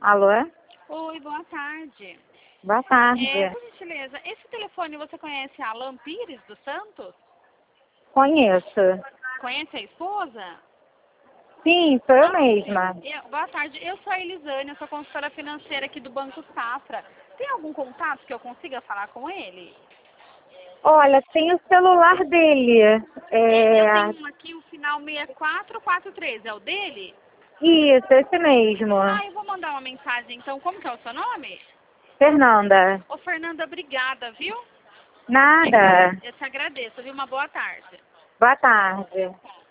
Alô? Oi, boa tarde. Boa tarde. Por gentileza, esse telefone você conhece a Alan Pires dos Santos? Conheço. Conhece a esposa? Sim, sou eu mesma. Boa tarde, eu sou a Elisânia, eu sou consultora financeira aqui do Banco Safra. Tem algum contato que eu consiga falar com ele? Olha, tem o celular dele. Eu tenho um aqui, o final 64413, é o dele? Isso, esse mesmo. Eu vou mandar uma mensagem então. Como que é o seu nome? Fernanda. Ô, Fernanda, obrigada, viu? Nada. Eu te agradeço, viu? Uma boa tarde. Boa tarde.